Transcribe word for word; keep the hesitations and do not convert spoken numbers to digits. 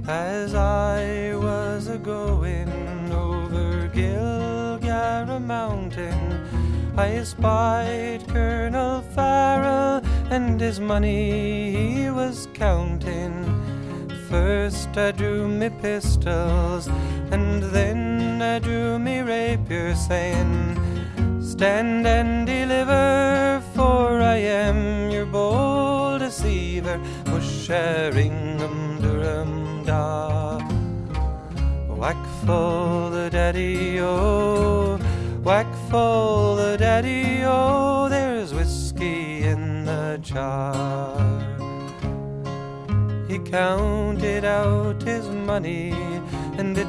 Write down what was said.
As I was a-going over Gilgara Mountain, I espied Colonel Farrell, and his money he was counting. First I drew me pistols, and then I drew me rapier, saying, "Stand and deliver, for I am your bold deceiver, Musheringham Durham da." Whack full the daddy-o, whack full the daddy-o, there's whiskey in the jar. He counted out his money, and it